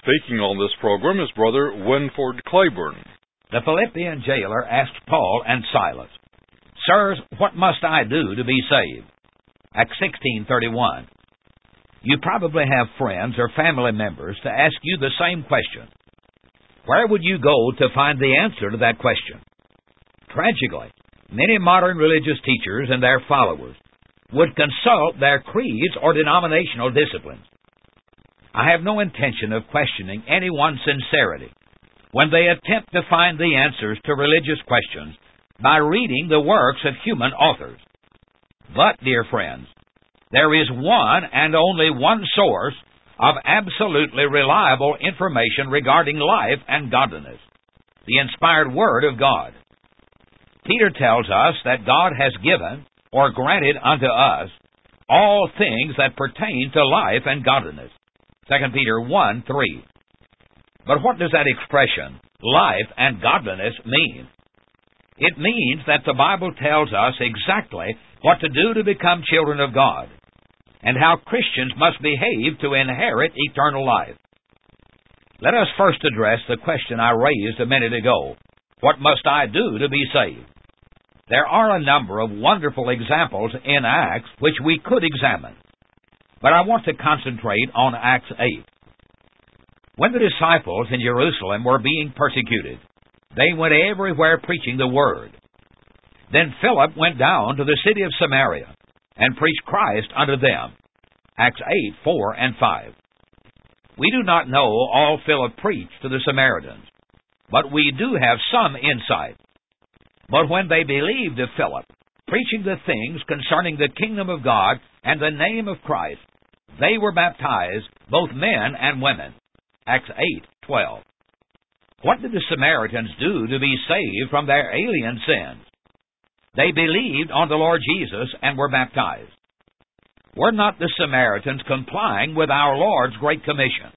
Speaking on this program is Brother Winford Claiborne. The Philippian jailer asked Paul and Silas, "Sirs, what must I do to be saved?" Acts 16:31. You probably have friends or family members to ask you the same question. Where would you go to find the answer to that question? Tragically, many modern religious teachers and their followers would consult their creeds or denominational disciplines. I have no intention of questioning anyone's sincerity when they attempt to find the answers to religious questions by reading the works of human authors. But, dear friends, there is one and only one source of absolutely reliable information regarding life and godliness, the inspired Word of God. Peter tells us that God has given or granted unto us all things that pertain to life and godliness. 2 Peter 1:3. But what does that expression, life and godliness, mean? It means that the Bible tells us exactly what to do to become children of God, and how Christians must behave to inherit eternal life. Let us first address the question I raised a minute ago. What must I do to be saved? There are a number of wonderful examples in Acts which we could examine, but I want to concentrate on Acts 8. When the disciples in Jerusalem were being persecuted, they went everywhere preaching the Word. Then Philip went down to the city of Samaria and preached Christ unto them. Acts 8:4 and 5. We do not know all Philip preached to the Samaritans, but we do have some insight. But when they believed of Philip, preaching the things concerning the kingdom of God and the name of Christ, they were baptized, both men and women. Acts 8:12. What did the Samaritans do to be saved from their alien sins? They believed on the Lord Jesus and were baptized. Were not the Samaritans complying with our Lord's Great Commission?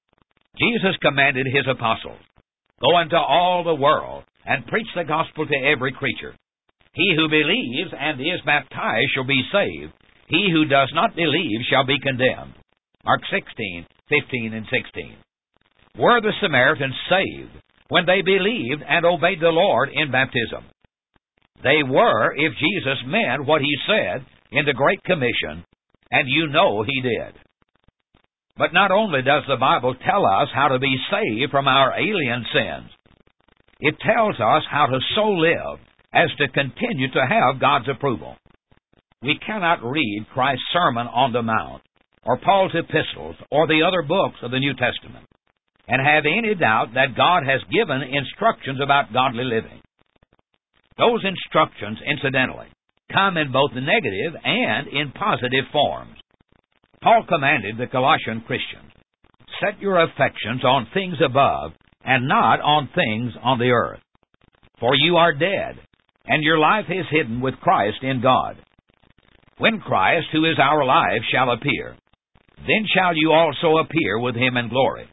Jesus commanded His apostles, "Go into all the world and preach the gospel to every creature. He who believes and is baptized shall be saved. He who does not believe shall be condemned." Mark 16:15 and 16. Were the Samaritans saved when they believed and obeyed the Lord in baptism? They were if Jesus meant what He said in the Great Commission, and you know He did. But not only does the Bible tell us how to be saved from our alien sins, it tells us how to so live as to continue to have God's approval. We cannot read Christ's Sermon on the Mount, or Paul's epistles, or the other books of the New Testament, and have any doubt that God has given instructions about godly living. Those instructions, incidentally, come in both negative and in positive forms. Paul commanded the Colossian Christians, "Set your affections on things above and not on things on the earth. For you are dead, and your life is hidden with Christ in God. When Christ, who is our life, shall appear, then shall you also appear with Him in glory.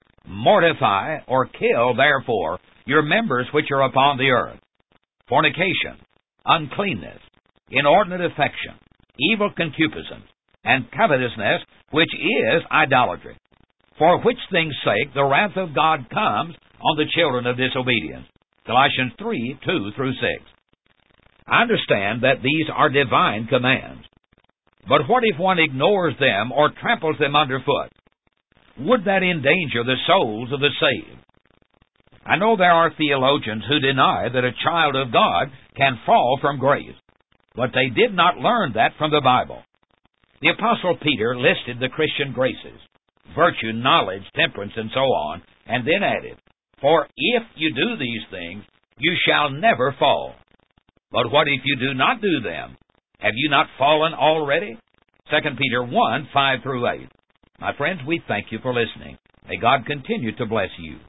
Mortify or kill, therefore, your members which are upon the earth: fornication, uncleanness, inordinate affection, evil concupiscence, and covetousness, which is idolatry. For which things' sake the wrath of God comes on the children of disobedience." Colossians 3:2-6. I understand that these are divine commands. But what if one ignores them or tramples them underfoot? Would that endanger the souls of the saved? I know there are theologians who deny that a child of God can fall from grace, but they did not learn that from the Bible. The Apostle Peter listed the Christian graces: virtue, knowledge, temperance, and so on, and then added, "For if you do these things, you shall never fall." But what if you do not do them? Have you not fallen already? 2 Peter 1:5-8. My friends, we thank you for listening. May God continue to bless you.